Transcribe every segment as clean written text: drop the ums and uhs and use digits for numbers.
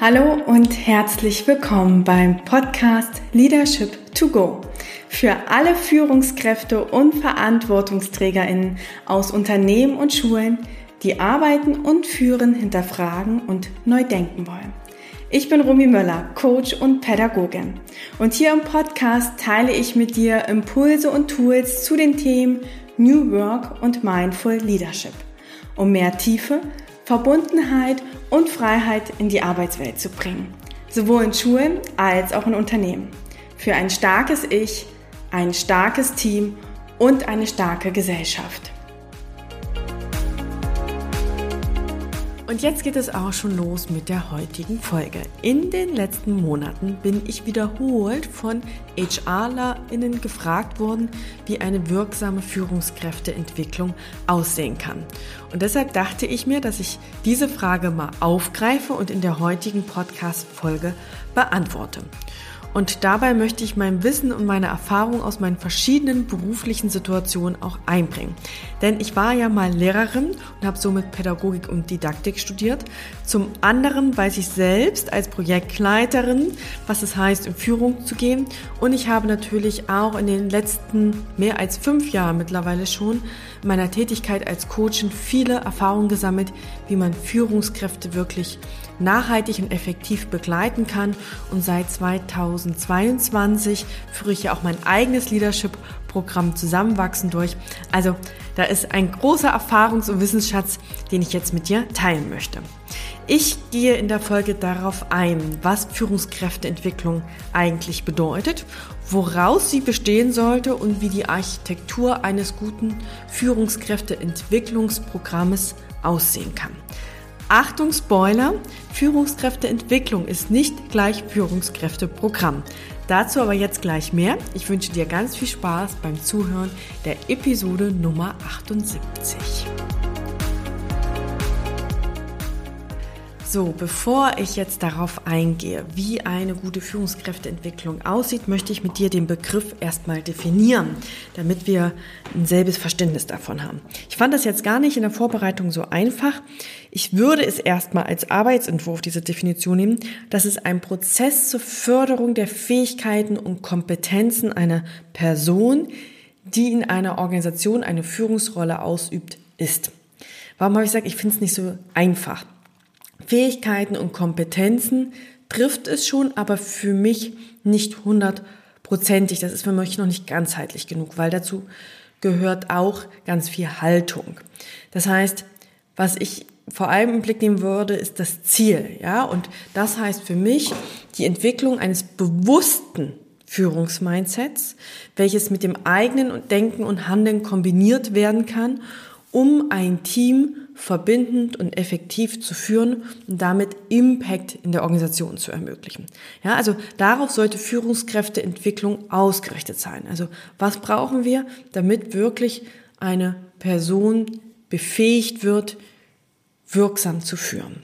Hallo und herzlich willkommen beim Podcast Leadership to Go für alle Führungskräfte und VerantwortungsträgerInnen aus Unternehmen und Schulen, die Arbeiten und Führen hinterfragen und neu denken wollen. Ich bin Romy Möller, Coach und Pädagogin, und hier im Podcast teile ich mit dir Impulse und Tools zu den Themen New Work und Mindful Leadership, um mehr Tiefe, Verbundenheit und Freiheit in die Arbeitswelt zu bringen, sowohl in Schulen als auch in Unternehmen. Für ein starkes Ich, ein starkes Team und eine starke Gesellschaft. Und jetzt geht es auch schon los mit der heutigen Folge. In den letzten Monaten bin ich wiederholt von HRlerInnen gefragt worden, wie eine wirksame Führungskräfteentwicklung aussehen kann. Und deshalb dachte ich mir, dass ich diese Frage mal aufgreife und in der heutigen Podcast-Folge beantworte. Und dabei möchte ich mein Wissen und meine Erfahrung aus meinen verschiedenen beruflichen Situationen auch einbringen. Denn ich war ja mal Lehrerin und habe somit Pädagogik und Didaktik studiert. Zum anderen weiß ich selbst als Projektleiterin, was es heißt, in Führung zu gehen. Und ich habe natürlich auch in den letzten mehr als 5 Jahren mittlerweile schon in meiner Tätigkeit als Coachin viele Erfahrungen gesammelt, wie man Führungskräfte wirklich nachhaltig und effektiv begleiten kann. Und seit 2022 führe ich ja auch mein eigenes Leadership-Programm Zusammenwachsen durch. Also da ist ein großer Erfahrungs- und Wissensschatz, den ich jetzt mit dir teilen möchte. Ich gehe in der Folge darauf ein, was Führungskräfteentwicklung eigentlich bedeutet, woraus sie bestehen sollte und wie die Architektur eines guten Führungskräfteentwicklungsprogrammes aussehen kann. Achtung, Spoiler, Führungskräfteentwicklung ist nicht gleich Führungskräfteprogramm. Dazu aber jetzt gleich mehr. Ich wünsche dir ganz viel Spaß beim Zuhören der Episode Nummer 78. So, bevor ich jetzt darauf eingehe, wie eine gute Führungskräfteentwicklung aussieht, möchte ich mit dir den Begriff erstmal definieren, damit wir ein selbes Verständnis davon haben. Ich fand das jetzt gar nicht in der Vorbereitung so einfach. Ich würde es erstmal als Arbeitsentwurf, diese Definition nehmen. Das ist ein Prozess zur Förderung der Fähigkeiten und Kompetenzen einer Person, die in einer Organisation eine Führungsrolle ausübt, ist. Warum habe ich gesagt, ich finde es nicht so einfach? Fähigkeiten und Kompetenzen trifft es schon, aber für mich nicht 100%. Das ist für mich noch nicht ganzheitlich genug, weil dazu gehört auch ganz viel Haltung. Das heißt, was ich vor allem im Blick nehmen würde, ist das Ziel, ja? Und das heißt für mich die Entwicklung eines bewussten Führungsmindsets, welches mit dem eigenen Denken und Handeln kombiniert werden kann, um ein Team verbindend und effektiv zu führen und damit Impact in der Organisation zu ermöglichen. Ja, also darauf sollte Führungskräfteentwicklung ausgerichtet sein. Also was brauchen wir, damit wirklich eine Person befähigt wird, wirksam zu führen?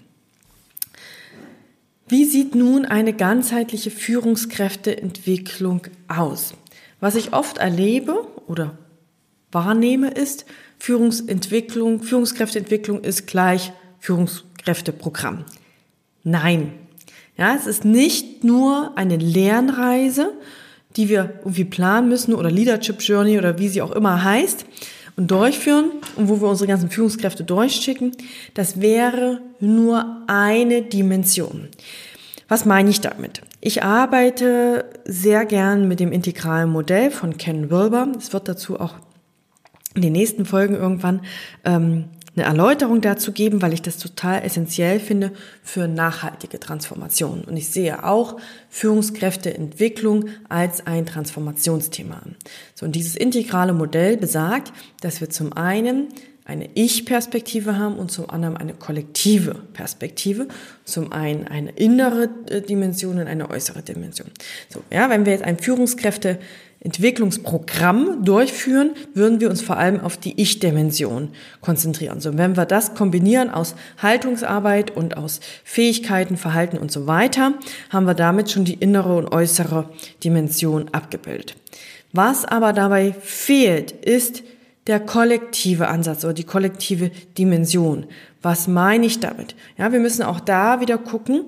Wie sieht nun eine ganzheitliche Führungskräfteentwicklung aus? Was ich oft erlebe oder wahrnehme ist, Führungskräfteentwicklung ist gleich Führungskräfteprogramm. Nein. Ja, es ist nicht nur eine Lernreise, die wir irgendwie planen müssen oder Leadership Journey oder wie sie auch immer heißt und durchführen und wo wir unsere ganzen Führungskräfte durchschicken. Das wäre nur eine Dimension. Was meine ich damit? Ich arbeite sehr gern mit dem integralen Modell von Ken Wilber. Es wird dazu auch in den nächsten Folgen irgendwann eine Erläuterung dazu geben, weil ich das total essentiell finde für nachhaltige Transformation. Und ich sehe auch Führungskräfteentwicklung als ein Transformationsthema an. So, und dieses integrale Modell besagt, dass wir zum einen eine Ich-Perspektive haben und zum anderen eine kollektive Perspektive. Zum einen eine innere Dimension und eine äußere Dimension. So, ja, wenn wir jetzt ein Führungskräfteentwicklungsprogramm durchführen, würden wir uns vor allem auf die Ich-Dimension konzentrieren. So, wenn wir das kombinieren aus Haltungsarbeit und aus Fähigkeiten, Verhalten und so weiter, haben wir damit schon die innere und äußere Dimension abgebildet. Was aber dabei fehlt, ist der kollektive Ansatz oder die kollektive Dimension. Was meine ich damit? Ja, wir müssen auch da wieder gucken,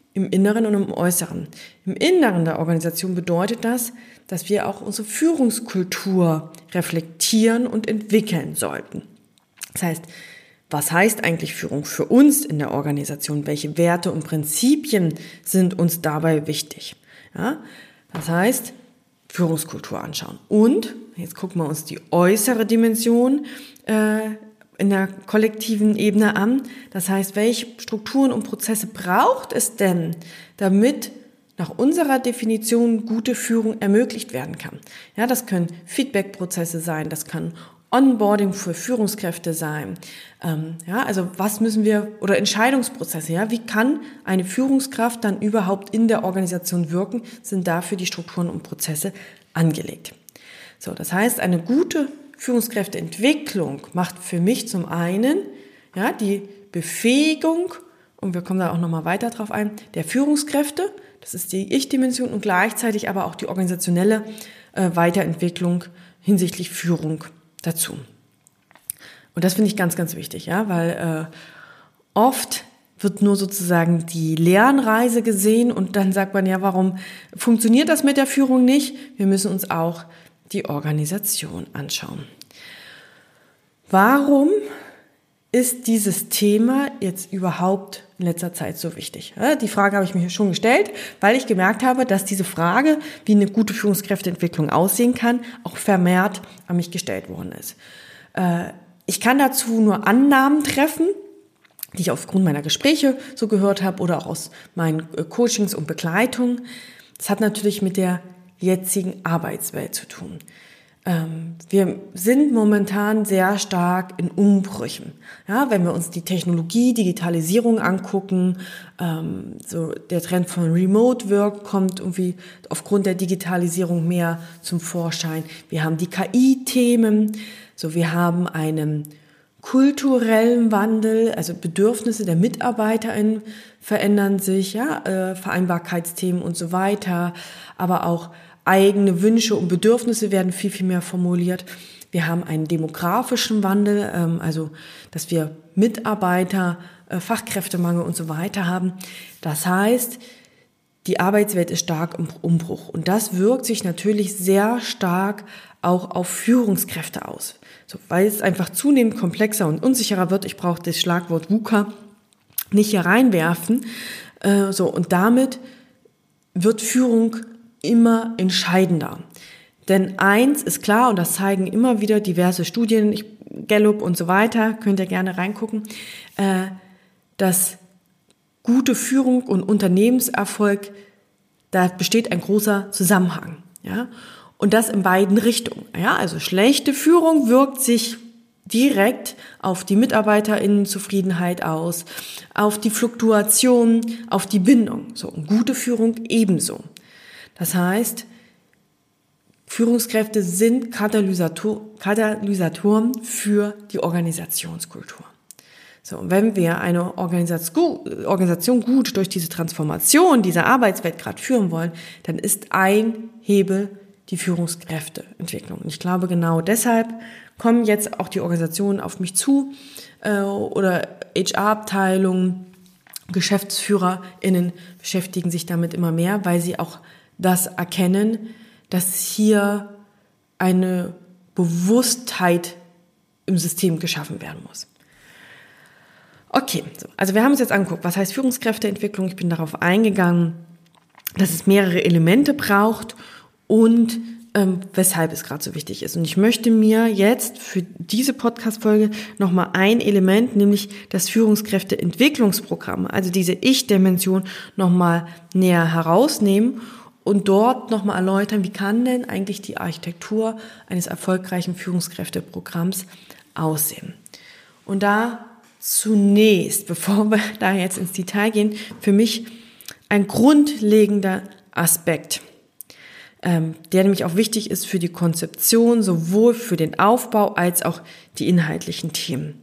im Inneren und im Äußeren. Im Inneren der Organisation bedeutet das, dass wir auch unsere Führungskultur reflektieren und entwickeln sollten. Das heißt, was heißt eigentlich Führung für uns in der Organisation? Welche Werte und Prinzipien sind uns dabei wichtig? Ja, das heißt, Führungskultur anschauen. Und jetzt gucken wir uns die äußere Dimension in der kollektiven Ebene an. Das heißt, welche Strukturen und Prozesse braucht es denn, damit nach unserer Definition gute Führung ermöglicht werden kann? Ja, das können Feedback-Prozesse sein, das kann Onboarding für Führungskräfte sein. Also was müssen wir, oder Entscheidungsprozesse, ja, wie kann eine Führungskraft dann überhaupt in der Organisation wirken, sind dafür die Strukturen und Prozesse angelegt. So, das heißt, eine gute Führungskräfteentwicklung macht für mich zum einen die Befähigung, und wir kommen da auch nochmal weiter drauf ein, der Führungskräfte, das ist die Ich-Dimension, und gleichzeitig aber auch die organisationelle Weiterentwicklung hinsichtlich Führung dazu. Und das finde ich ganz, ganz wichtig, weil oft wird nur sozusagen die Lernreise gesehen und dann sagt man, ja, warum funktioniert das mit der Führung nicht? Wir müssen uns auch die Organisation anschauen. Warum ist dieses Thema jetzt überhaupt in letzter Zeit so wichtig? Die Frage habe ich mir schon gestellt, weil ich gemerkt habe, dass diese Frage, wie eine gute Führungskräfteentwicklung aussehen kann, auch vermehrt an mich gestellt worden ist. Ich kann dazu nur Annahmen treffen, die ich aufgrund meiner Gespräche so gehört habe oder auch aus meinen Coachings und Begleitungen. Das hat natürlich mit der jetzigen Arbeitswelt zu tun. Wir sind momentan sehr stark in Umbrüchen. Ja, wenn wir uns die Technologie, Digitalisierung angucken, so der Trend von Remote Work kommt irgendwie aufgrund der Digitalisierung mehr zum Vorschein. Wir haben die KI-Themen, so wir haben einen kulturellen Wandel, also Bedürfnisse der MitarbeiterInnen verändern sich, Vereinbarkeitsthemen und so weiter, aber auch eigene Wünsche und Bedürfnisse werden viel, viel mehr formuliert. Wir haben einen demografischen Wandel, also dass wir Mitarbeiter, Fachkräftemangel und so weiter haben. Das heißt, die Arbeitswelt ist stark im Umbruch und das wirkt sich natürlich sehr stark auch auf Führungskräfte aus. So, weil es einfach zunehmend komplexer und unsicherer wird. Ich brauche das Schlagwort VUCA nicht hier reinwerfen. Und damit wird Führung immer entscheidender. Denn eins ist klar, und das zeigen immer wieder diverse Studien, Gallup und so weiter, könnt ihr gerne reingucken, dass gute Führung und Unternehmenserfolg, da besteht ein großer Zusammenhang. Ja? Und das in beiden Richtungen. Ja? Also schlechte Führung wirkt sich direkt auf die MitarbeiterInnenzufriedenheit aus, auf die Fluktuation, auf die Bindung. So, und gute Führung ebenso. Das heißt, Führungskräfte sind Katalysatoren für die Organisationskultur. So, und wenn wir eine Organisation gut durch diese Transformation dieser Arbeitswelt gerade führen wollen, dann ist ein Hebel die Führungskräfteentwicklung. Und ich glaube, genau deshalb kommen jetzt auch die Organisationen auf mich zu oder HR-Abteilungen, GeschäftsführerInnen beschäftigen sich damit immer mehr, weil sie auch das erkennen, dass hier eine Bewusstheit im System geschaffen werden muss. Okay, also wir haben uns jetzt angeguckt, was heißt Führungskräfteentwicklung. Ich bin darauf eingegangen, dass es mehrere Elemente braucht und weshalb es gerade so wichtig ist. Und ich möchte mir jetzt für diese Podcast-Folge nochmal ein Element, nämlich das Führungskräfteentwicklungsprogramm, also diese Ich-Dimension nochmal näher herausnehmen und dort nochmal erläutern, wie kann denn eigentlich die Architektur eines erfolgreichen Führungskräfteprogramms aussehen. Und da zunächst, bevor wir da jetzt ins Detail gehen, für mich ein grundlegender Aspekt, der nämlich auch wichtig ist für die Konzeption, sowohl für den Aufbau als auch die inhaltlichen Themen.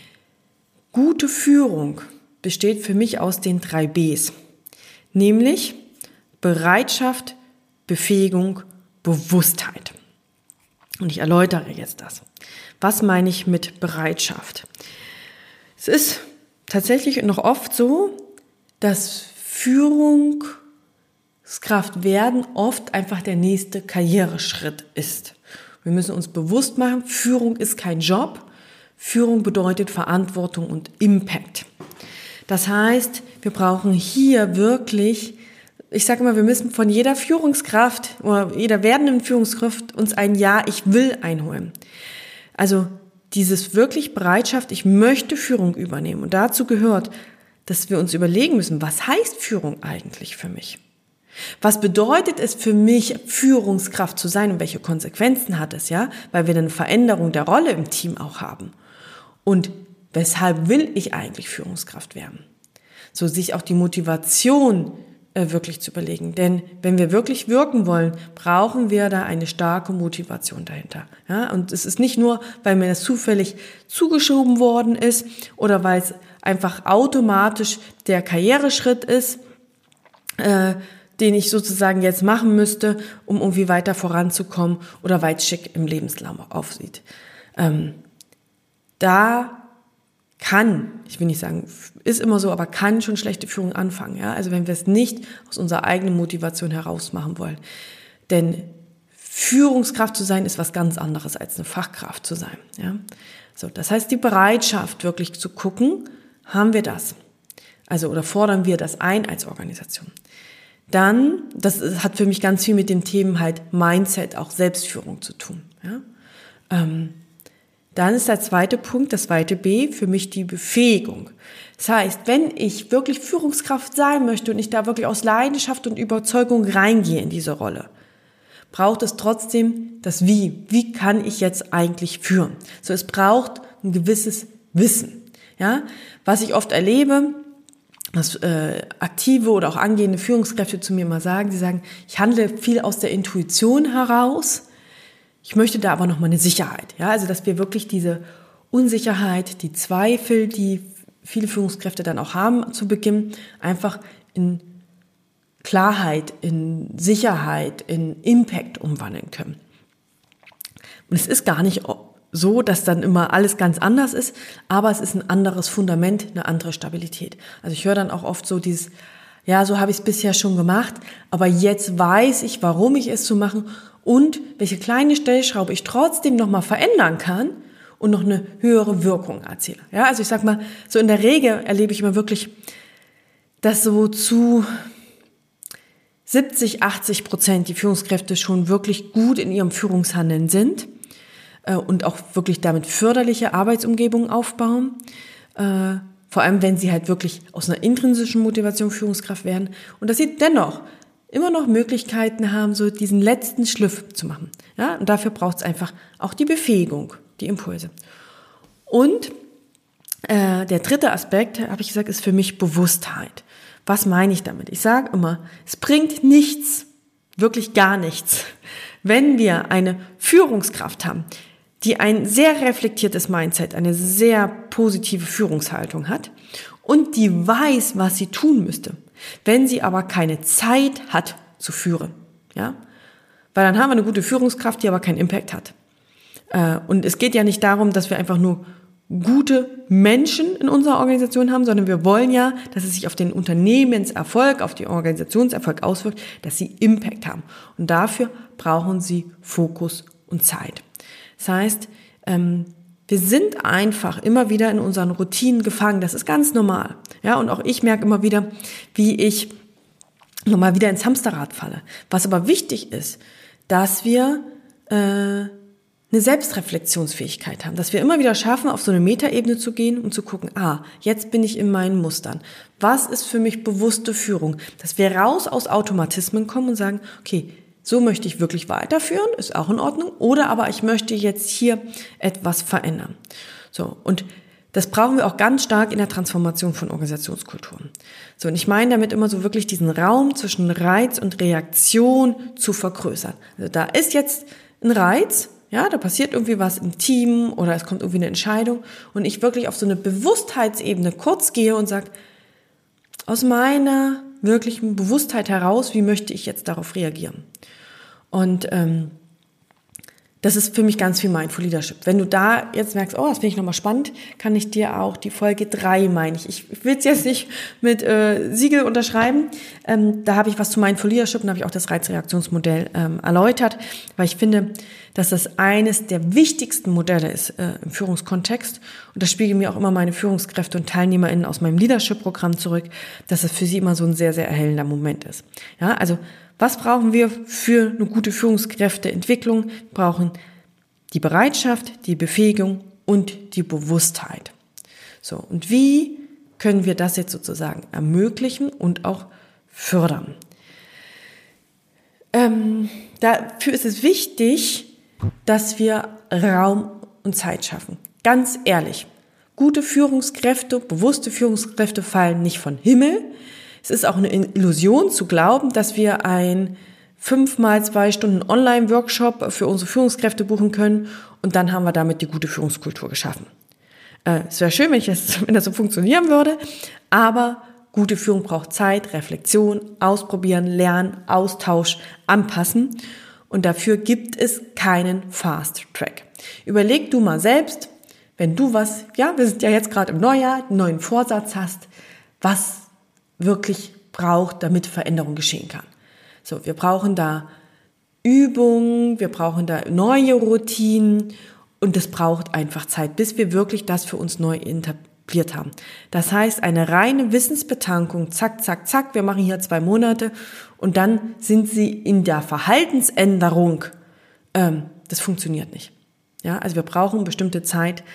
Gute Führung besteht für mich aus den 3 Bs, nämlich Bereitschaft, Befähigung, Bewusstheit. Und ich erläutere jetzt das. Was meine ich mit Bereitschaft? Es ist tatsächlich noch oft so, dass Führungskraft werden oft einfach der nächste Karriereschritt ist. Wir müssen uns bewusst machen, Führung ist kein Job. Führung bedeutet Verantwortung und Impact. Das heißt, wir brauchen hier wirklich, ich sage immer, wir müssen von jeder Führungskraft oder jeder werdenden Führungskraft uns ein Ja, ich will einholen. Also dieses wirklich Bereitschaft, ich möchte Führung übernehmen. Und dazu gehört, dass wir uns überlegen müssen, was heißt Führung eigentlich für mich? Was bedeutet es für mich, Führungskraft zu sein und welche Konsequenzen hat es, ja? Weil wir eine Veränderung der Rolle im Team auch haben. Und weshalb will ich eigentlich Führungskraft werden? So sich auch die Motivation wirklich zu überlegen. Denn wenn wir wirklich wirken wollen, brauchen wir da eine starke Motivation dahinter. Ja? Und es ist nicht nur, weil mir das zufällig zugeschoben worden ist oder weil es einfach automatisch der Karriereschritt ist, den ich sozusagen jetzt machen müsste, um irgendwie weiter voranzukommen oder weil es schick im Lebenslauf aussieht. Da kann, ich will nicht sagen, ist immer so, aber kann schon schlechte Führung anfangen. Ja? Also wenn wir es nicht aus unserer eigenen Motivation heraus machen wollen. Denn Führungskraft zu sein ist was ganz anderes als eine Fachkraft zu sein. Ja? So, das heißt, die Bereitschaft wirklich zu gucken, haben wir das? Also oder fordern wir das ein als Organisation? Dann, das hat für mich ganz viel mit den Themen halt Mindset, auch Selbstführung zu tun. Ja? Dann ist der zweite Punkt, das zweite B, für mich die Befähigung. Das heißt, wenn ich wirklich Führungskraft sein möchte und ich da wirklich aus Leidenschaft und Überzeugung reingehe in diese Rolle, braucht es trotzdem das Wie. Wie kann ich jetzt eigentlich führen? So, es braucht ein gewisses Wissen. Ja? Was ich oft erlebe, was aktive oder auch angehende Führungskräfte zu mir mal sagen, sie sagen, ich handle viel aus der Intuition heraus, ich möchte da aber nochmal eine Sicherheit. Ja? Also dass wir wirklich diese Unsicherheit, die Zweifel, die viele Führungskräfte dann auch haben zu Beginn, einfach in Klarheit, in Sicherheit, in Impact umwandeln können. Und es ist gar nicht so, dass dann immer alles ganz anders ist, aber es ist ein anderes Fundament, eine andere Stabilität. Also ich höre dann auch oft so dieses, ja, so habe ich es bisher schon gemacht, aber jetzt weiß ich, warum ich es so mache und welche kleine Stellschraube ich trotzdem nochmal verändern kann und noch eine höhere Wirkung erziele. Ja, also ich sag mal, so in der Regel erlebe ich immer wirklich, dass so zu 70-80% die Führungskräfte schon wirklich gut in ihrem Führungshandeln sind und auch wirklich damit förderliche Arbeitsumgebungen aufbauen. Vor allem, wenn sie halt wirklich aus einer intrinsischen Motivation Führungskraft werden. Und dass sie dennoch immer noch Möglichkeiten haben, so diesen letzten Schliff zu machen. Ja? Und dafür braucht es einfach auch die Befähigung, die Impulse. Und der dritte Aspekt, habe ich gesagt, ist für mich Bewusstheit. Was meine ich damit? Ich sage immer, es bringt nichts, wirklich gar nichts, wenn wir eine Führungskraft haben, die ein sehr reflektiertes Mindset, eine sehr positive Führungshaltung hat und die weiß, was sie tun müsste, wenn sie aber keine Zeit hat zu führen. Ja? Weil dann haben wir eine gute Führungskraft, die aber keinen Impact hat. Und es geht ja nicht darum, dass wir einfach nur gute Menschen in unserer Organisation haben, sondern wir wollen ja, dass es sich auf den Unternehmenserfolg, auf den Organisationserfolg auswirkt, dass sie Impact haben. Und dafür brauchen sie Fokus und Zeit. Das heißt, wir sind einfach immer wieder in unseren Routinen gefangen. Das ist ganz normal. Ja, und auch ich merke immer wieder, wie ich nochmal wieder ins Hamsterrad falle. Was aber wichtig ist, dass wir eine Selbstreflexionsfähigkeit haben, dass wir immer wieder schaffen, auf so eine Metaebene zu gehen und zu gucken, jetzt bin ich in meinen Mustern. Was ist für mich bewusste Führung? Dass wir raus aus Automatismen kommen und sagen, okay, so möchte ich wirklich weiterführen, ist auch in Ordnung, oder aber ich möchte jetzt hier etwas verändern. So, und das brauchen wir auch ganz stark in der Transformation von Organisationskulturen. So, und ich meine damit immer so wirklich diesen Raum zwischen Reiz und Reaktion zu vergrößern. Also da ist jetzt ein Reiz, ja, da passiert irgendwie was im Team oder es kommt irgendwie eine Entscheidung und ich wirklich auf so eine Bewusstheitsebene kurz gehe und sage, aus meiner wirklichen Bewusstheit heraus, wie möchte ich jetzt darauf reagieren? Und das ist für mich ganz viel Mindful Leadership. Wenn du da jetzt merkst, das finde ich nochmal spannend, kann ich dir auch die Folge 3, meine ich. Ich will es jetzt nicht mit Siegel unterschreiben. Da habe ich was zu Mindful Leadership und habe ich auch das Reizreaktionsmodell erläutert, weil ich finde, dass das eines der wichtigsten Modelle ist im Führungskontext. Und das spiegeln mir auch immer meine Führungskräfte und TeilnehmerInnen aus meinem Leadership-Programm zurück, dass es für sie immer so ein sehr, sehr erhellender Moment ist. Ja, also was brauchen wir für eine gute Führungskräfteentwicklung? Wir brauchen die Bereitschaft, die Befähigung und die Bewusstheit. So, und wie können wir das jetzt sozusagen ermöglichen und auch fördern? Dafür ist es wichtig, dass wir Raum und Zeit schaffen. Ganz ehrlich, gute Führungskräfte, bewusste Führungskräfte fallen nicht vom Himmel. Es ist auch eine Illusion zu glauben, dass wir ein 5x2 Stunden Online-Workshop für unsere Führungskräfte buchen können und dann haben wir damit die gute Führungskultur geschaffen. Es wäre schön, wenn das so funktionieren würde, aber gute Führung braucht Zeit, Reflexion, Ausprobieren, Lernen, Austausch, Anpassen und dafür gibt es keinen Fast Track. Überleg du mal selbst, wenn du wir sind ja jetzt gerade im Neujahr, einen neuen Vorsatz hast, was wirklich braucht, damit Veränderung geschehen kann. So, wir brauchen da Übungen, wir brauchen da neue Routinen und es braucht einfach Zeit, bis wir wirklich das für uns neu etabliert haben. Das heißt, eine reine Wissensbetankung, zack, zack, zack, wir machen hier 2 Monate und dann sind sie in der Verhaltensänderung. Das funktioniert nicht. Ja, also wir brauchen bestimmte Zeit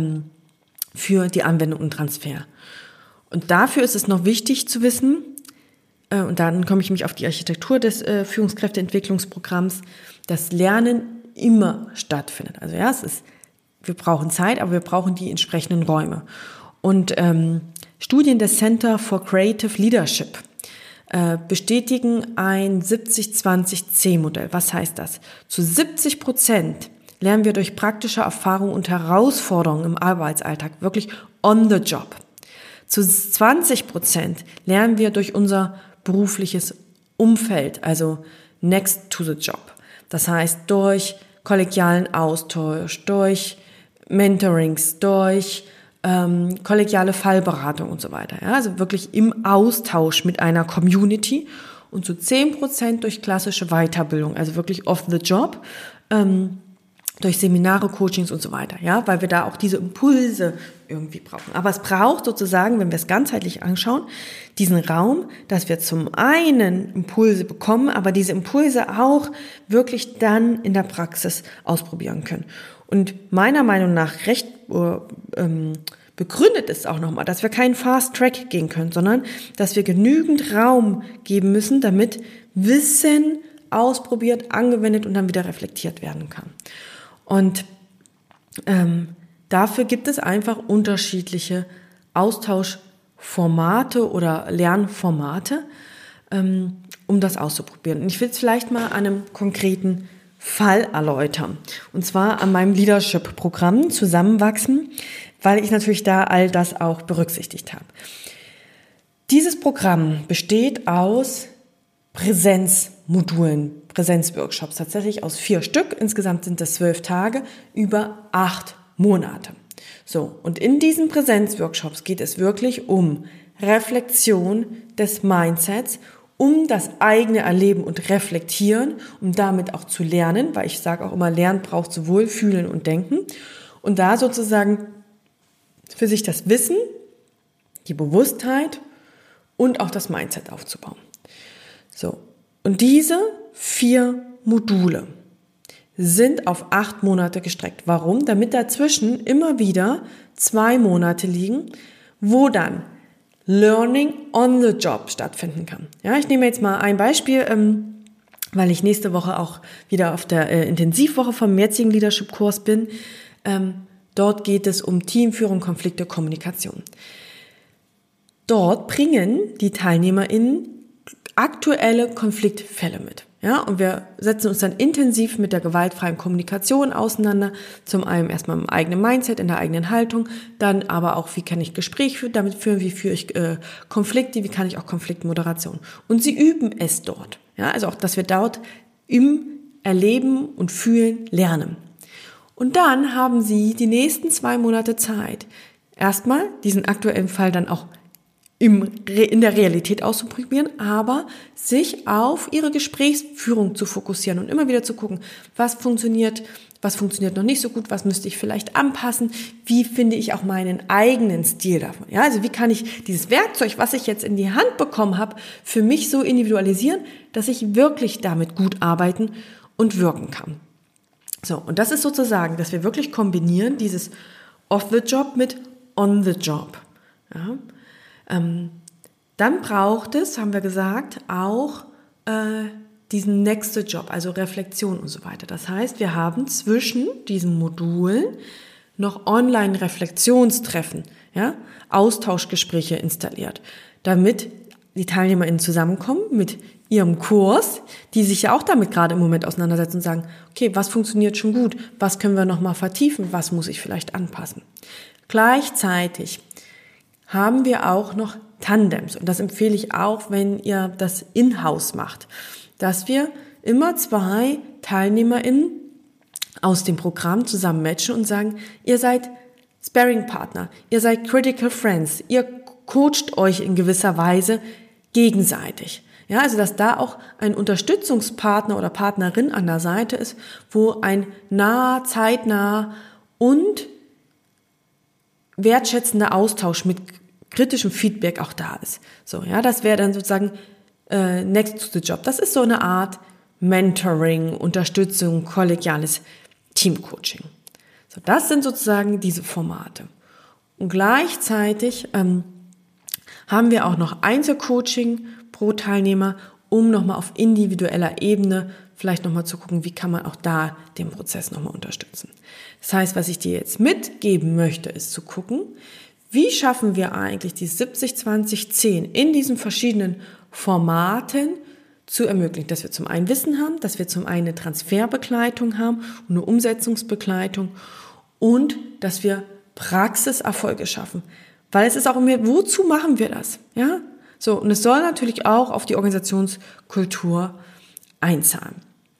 für die Anwendung und Transfer. Und dafür ist es noch wichtig zu wissen, und dann komme ich mich auf die Architektur des Führungskräfteentwicklungsprogramms, dass Lernen immer stattfindet. Also ja, wir brauchen Zeit, aber wir brauchen die entsprechenden Räume. Und Studien des Center for Creative Leadership bestätigen ein 70-20-10-Modell. Was heißt das? Zu 70% lernen wir durch praktische Erfahrung und Herausforderungen im Arbeitsalltag, wirklich on the job. Zu 20% lernen wir durch unser berufliches Umfeld, also next to the job. Das heißt, durch kollegialen Austausch, durch Mentorings, durch kollegiale Fallberatung und so weiter. Ja, also wirklich im Austausch mit einer Community und zu 10% durch klassische Weiterbildung, also wirklich off the job, durch Seminare, Coachings und so weiter, ja, weil wir da auch diese Impulse irgendwie brauchen. Aber es braucht sozusagen, wenn wir es ganzheitlich anschauen, diesen Raum, dass wir zum einen Impulse bekommen, aber diese Impulse auch wirklich dann in der Praxis ausprobieren können. Und meiner Meinung nach recht begründet ist auch nochmal, dass wir keinen Fast Track gehen können, sondern dass wir genügend Raum geben müssen, damit Wissen ausprobiert, angewendet und dann wieder reflektiert werden kann. Und dafür gibt es einfach unterschiedliche Austauschformate oder Lernformate, um das auszuprobieren. Und ich will es vielleicht mal an einem konkreten Fall erläutern. Und zwar an meinem Leadership-Programm Zusammenwachsen, weil ich natürlich da all das auch berücksichtigt habe. Dieses Programm besteht aus Präsenzmodulen, Präsenzworkshops, tatsächlich aus 4 Stück. Insgesamt sind das 12 Tage über 8 Monate. So, und in diesen Präsenzworkshops geht es wirklich um Reflexion des Mindsets, um das eigene Erleben und Reflektieren, um damit auch zu lernen, weil ich sage auch immer, Lernen braucht sowohl Fühlen und Denken. Und da sozusagen für sich das Wissen, die Bewusstheit und auch das Mindset aufzubauen. So, und diese 4 Module sind auf 8 Monate gestreckt. Warum? Damit dazwischen immer wieder 2 Monate liegen, wo dann Learning on the Job stattfinden kann. Ja, ich nehme jetzt mal ein Beispiel, weil ich nächste Woche auch wieder auf der Intensivwoche vom jetzigen Leadership-Kurs bin. Dort geht es um Teamführung, Konflikte, Kommunikation. Dort bringen die TeilnehmerInnen aktuelle Konfliktfälle mit. Ja, und wir setzen uns dann intensiv mit der gewaltfreien Kommunikation auseinander. Zum einen erstmal im eigenen Mindset, in der eigenen Haltung, dann aber auch, wie kann ich Gespräche damit führen, wie führe ich Konflikte, wie kann ich auch Konfliktmoderation. Und sie üben es dort. Ja, also auch, dass wir dort im Erleben und Fühlen lernen. Und dann haben Sie die nächsten 2 Monate Zeit, erstmal diesen aktuellen Fall dann auch in der Realität auszuprobieren, aber sich auf Ihre Gesprächsführung zu fokussieren und immer wieder zu gucken, was funktioniert noch nicht so gut, was müsste ich vielleicht anpassen, wie finde ich auch meinen eigenen Stil davon. Ja, also wie kann ich dieses Werkzeug, was ich jetzt in die Hand bekommen habe, für mich so individualisieren, dass ich wirklich damit gut arbeiten und wirken kann. So, und das ist sozusagen, dass wir wirklich kombinieren, dieses off the job mit on the job. Ja. Dann braucht es, haben wir gesagt, auch diesen nächsten Job, also Reflexion und so weiter. Das heißt, wir haben zwischen diesen Modulen noch Online-Reflexionstreffen, ja, Austauschgespräche installiert, damit die TeilnehmerInnen zusammenkommen mit ihrem Kurs, die sich ja auch damit gerade im Moment auseinandersetzen und sagen, okay, was funktioniert schon gut, was können wir nochmal vertiefen, was muss ich vielleicht anpassen. Gleichzeitig haben wir auch noch Tandems und das empfehle ich auch, wenn ihr das in-house macht, dass wir immer 2 TeilnehmerInnen aus dem Programm zusammen matchen und sagen, ihr seid Sparring-Partner, ihr seid Critical Friends, ihr coacht euch in gewisser Weise gegenseitig. Ja, also dass da auch ein Unterstützungspartner oder Partnerin an der Seite ist, wo ein zeitnah und wertschätzender Austausch mit kritischem Feedback auch da ist. So, ja, das wäre dann sozusagen next to the job. Das ist so eine Art Mentoring, Unterstützung, kollegiales Teamcoaching. So, das sind sozusagen diese Formate. Und gleichzeitig haben wir auch noch Einzelcoaching pro Teilnehmer, um nochmal auf individueller Ebene vielleicht nochmal zu gucken, wie kann man auch da den Prozess nochmal unterstützen. Das heißt, was ich dir jetzt mitgeben möchte, ist zu gucken, wie schaffen wir eigentlich die 70-20-10 in diesen verschiedenen Formaten zu ermöglichen, dass wir zum einen Wissen haben, dass wir zum einen eine Transferbegleitung haben und eine Umsetzungsbegleitung und dass wir Praxiserfolge schaffen. Weil es ist auch immer, wozu machen wir das? Ja? So, und es soll natürlich auch auf die Organisationskultur einzahlen.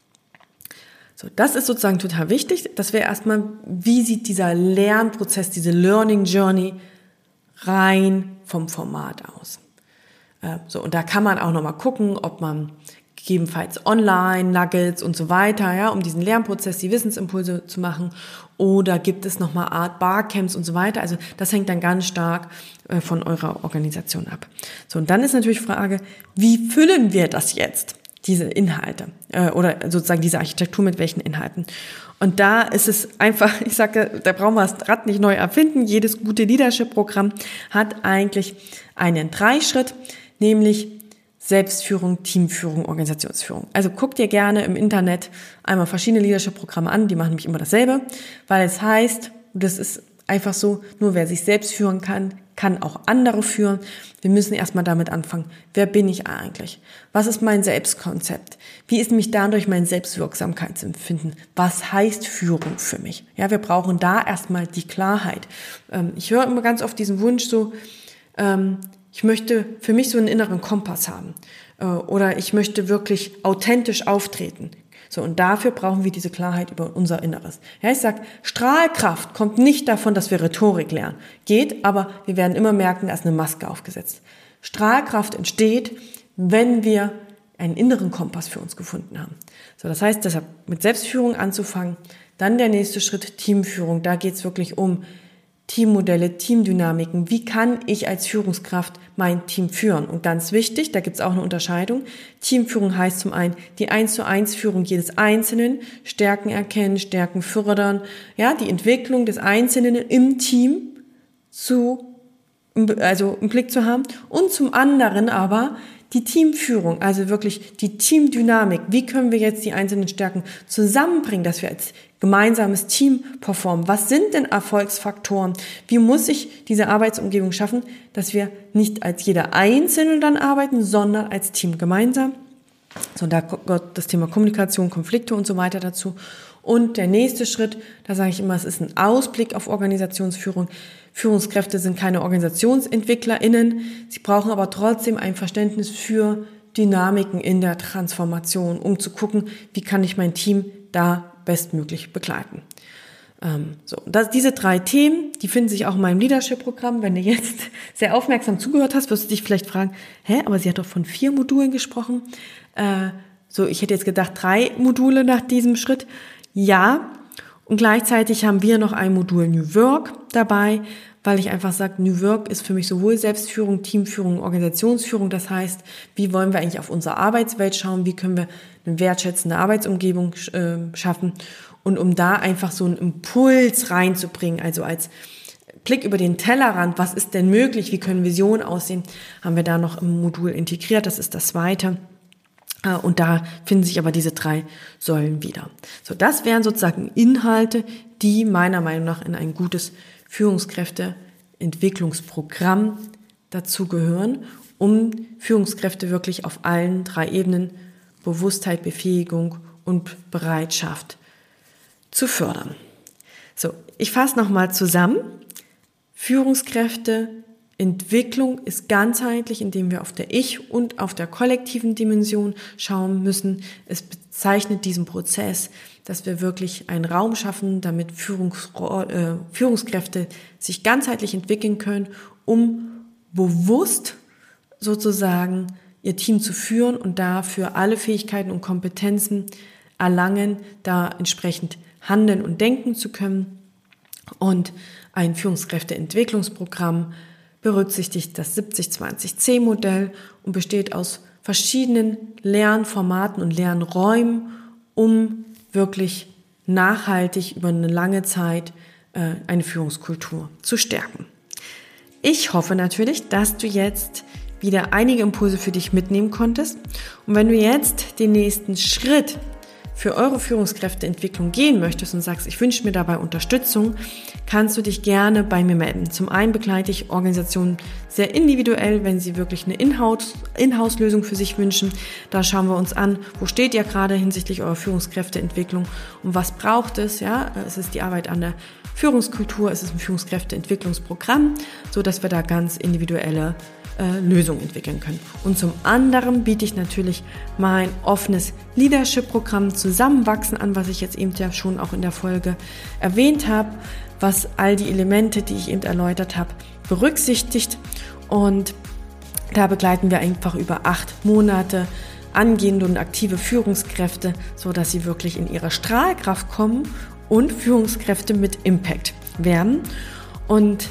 So, das ist sozusagen total wichtig, dass wir erstmal, wie sieht dieser Lernprozess, diese Learning Journey rein vom Format aus. So, und da kann man auch nochmal gucken, ob man gegebenenfalls Online-Nuggets und so weiter, ja, um diesen Lernprozess, die Wissensimpulse zu machen, oder gibt es nochmal Art Barcamps und so weiter. Also das hängt dann ganz stark von eurer Organisation ab. So, und dann ist natürlich die Frage, wie füllen wir das jetzt, diese Inhalte, oder sozusagen diese Architektur mit welchen Inhalten? Und da ist es einfach, ich sage, da brauchen wir das Rad nicht neu erfinden. Jedes gute Leadership-Programm hat eigentlich einen 3-Schritt, nämlich Selbstführung, Teamführung, Organisationsführung. Also guck dir gerne im Internet einmal verschiedene Leadership-Programme an, die machen nämlich immer dasselbe, weil es heißt, das ist einfach so, nur wer sich selbst führen kann, kann auch andere führen. Wir müssen erstmal damit anfangen, wer bin ich eigentlich? Was ist mein Selbstkonzept? Wie ist nämlich dadurch mein Selbstwirksamkeitsempfinden? Was heißt Führung für mich? Ja, wir brauchen da erstmal die Klarheit. Ich höre immer ganz oft diesen Wunsch so, ich möchte für mich so einen inneren Kompass haben oder ich möchte wirklich authentisch auftreten. So, und dafür brauchen wir diese Klarheit über unser Inneres. Ja, ich sag, Strahlkraft kommt nicht davon, dass wir Rhetorik lernen. Geht, aber wir werden immer merken, da ist eine Maske aufgesetzt. Strahlkraft entsteht, wenn wir einen inneren Kompass für uns gefunden haben. So, das heißt, deshalb mit Selbstführung anzufangen, dann der nächste Schritt Teamführung. Da geht es wirklich um Teammodelle, Teamdynamiken. Wie kann ich als Führungskraft mein Team führen? Und ganz wichtig, da gibt es auch eine Unterscheidung. Teamführung heißt zum einen die 1:1 Führung jedes Einzelnen, Stärken erkennen, Stärken fördern, ja, die Entwicklung des Einzelnen im Team im Blick zu haben. Und zum anderen aber die Teamführung, also wirklich die Teamdynamik. Wie können wir jetzt die einzelnen Stärken zusammenbringen, dass wir als gemeinsames Team performen? Was sind denn Erfolgsfaktoren? Wie muss ich diese Arbeitsumgebung schaffen, dass wir nicht als jeder Einzelne dann arbeiten, sondern als Team gemeinsam? So, da gehört das Thema Kommunikation, Konflikte und so weiter dazu. Und der nächste Schritt, da sage ich immer, es ist ein Ausblick auf Organisationsführung. Führungskräfte sind keine OrganisationsentwicklerInnen. Sie brauchen aber trotzdem ein Verständnis für Dynamiken in der Transformation, um zu gucken, wie kann ich mein Team da bestmöglich begleiten. Diese 3 Themen, die finden sich auch in meinem Leadership-Programm. Wenn du jetzt sehr aufmerksam zugehört hast, wirst du dich vielleicht fragen, aber sie hat doch von 4 Modulen gesprochen. Ich hätte jetzt gedacht 3 Module nach diesem Schritt. Ja, und gleichzeitig haben wir noch ein Modul New Work dabei, weil ich einfach sage, New Work ist für mich sowohl Selbstführung, Teamführung, Organisationsführung. Das heißt, wie wollen wir eigentlich auf unsere Arbeitswelt schauen? Wie können wir eine wertschätzende Arbeitsumgebung schaffen? Und um da einfach so einen Impuls reinzubringen, also als Blick über den Tellerrand, was ist denn möglich, wie können Visionen aussehen, haben wir da noch im Modul integriert, das ist das 2. Und da finden sich aber diese 3 Säulen wieder. Das wären sozusagen Inhalte, die meiner Meinung nach in ein gutes Führungskräfteentwicklungsprogramm dazugehören, um Führungskräfte wirklich auf allen 3 Ebenen, Bewusstheit, Befähigung und Bereitschaft, zu fördern. Ich fasse nochmal zusammen. Führungskräfteentwicklung ist ganzheitlich, indem wir auf der Ich- und auf der kollektiven Dimension schauen müssen. Es bezeichnet diesen Prozess, dass wir wirklich einen Raum schaffen, damit Führungskräfte sich ganzheitlich entwickeln können, um bewusst sozusagen ihr Team zu führen und dafür alle Fähigkeiten und Kompetenzen erlangen, da entsprechend handeln und denken zu können. Und ein Führungskräfteentwicklungsprogramm berücksichtigt das 70-20-10-Modell und besteht aus verschiedenen Lernformaten und Lernräumen, um wirklich nachhaltig über eine lange Zeit eine Führungskultur zu stärken. Ich hoffe natürlich, dass du jetzt wieder einige Impulse für dich mitnehmen konntest. Und wenn du jetzt den nächsten Schritt für eure Führungskräfteentwicklung gehen möchtest und sagst, ich wünsche mir dabei Unterstützung, kannst du dich gerne bei mir melden. Zum einen begleite ich Organisationen sehr individuell, wenn sie wirklich eine Inhouse-Lösung für sich wünschen. Da schauen wir uns an, wo steht ihr gerade hinsichtlich eurer Führungskräfteentwicklung und was braucht es? Es ist die Arbeit an der Führungskultur, es ist ein Führungskräfteentwicklungsprogramm, so dass wir da ganz individuelle Lösungen entwickeln können. Und zum anderen biete ich natürlich mein offenes Leadership-Programm Zusammenwachsen an, was ich jetzt eben ja schon auch in der Folge erwähnt habe, was all die Elemente, die ich eben erläutert habe, berücksichtigt. Und da begleiten wir einfach über 8 Monate angehende und aktive Führungskräfte, so dass sie wirklich in ihre Strahlkraft kommen und Führungskräfte mit Impact werden. Und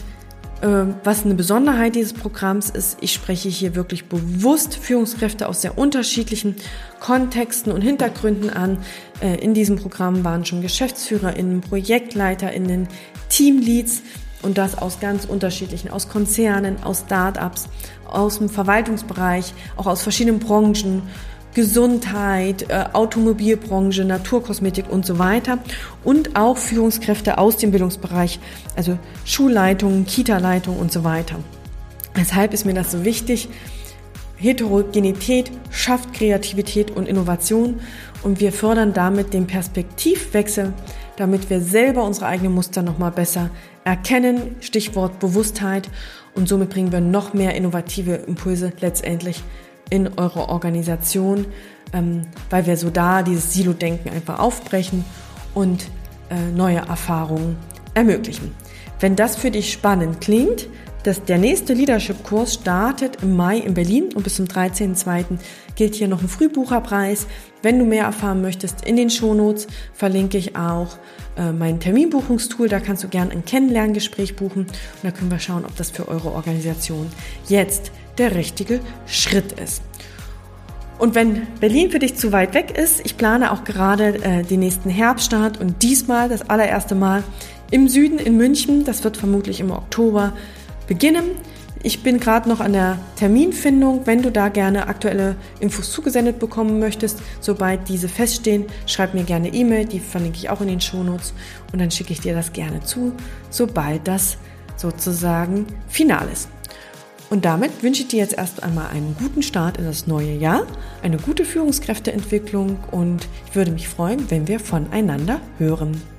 was eine Besonderheit dieses Programms ist, ich spreche hier wirklich bewusst Führungskräfte aus sehr unterschiedlichen Kontexten und Hintergründen an. In diesem Programm waren schon GeschäftsführerInnen, ProjektleiterInnen, Teamleads und das aus ganz unterschiedlichen, aus Konzernen, aus Startups, aus dem Verwaltungsbereich, auch aus verschiedenen Branchen, Gesundheit, Automobilbranche, Naturkosmetik und so weiter und auch Führungskräfte aus dem Bildungsbereich, also Schulleitungen, Kita-Leitungen und so weiter. Deshalb ist mir das so wichtig. Heterogenität schafft Kreativität und Innovation und wir fördern damit den Perspektivwechsel, damit wir selber unsere eigenen Muster nochmal besser erkennen, Stichwort Bewusstheit, und somit bringen wir noch mehr innovative Impulse letztendlich in eure Organisation, weil wir so da dieses Silo-Denken einfach aufbrechen und neue Erfahrungen ermöglichen. Wenn das für dich spannend klingt, der nächste Leadership-Kurs startet im Mai in Berlin und bis zum 13.02. gilt hier noch ein Frühbucherpreis. Wenn du mehr erfahren möchtest, in den Shownotes verlinke ich auch mein Terminbuchungstool. Da kannst du gerne ein Kennenlerngespräch buchen und da können wir schauen, ob das für eure Organisation jetzt der richtige Schritt ist. Und wenn Berlin für dich zu weit weg ist, ich plane auch gerade den nächsten Herbststart und diesmal das allererste Mal im Süden in München. Das wird vermutlich im Oktober beginnen. Ich bin gerade noch an der Terminfindung. Wenn du da gerne aktuelle Infos zugesendet bekommen möchtest, sobald diese feststehen, schreib mir gerne E-Mail, die verlinke ich auch in den Shownotes und dann schicke ich dir das gerne zu, sobald das sozusagen final ist. Und damit wünsche ich dir jetzt erst einmal einen guten Start in das neue Jahr, eine gute Führungskräfteentwicklung und ich würde mich freuen, wenn wir voneinander hören.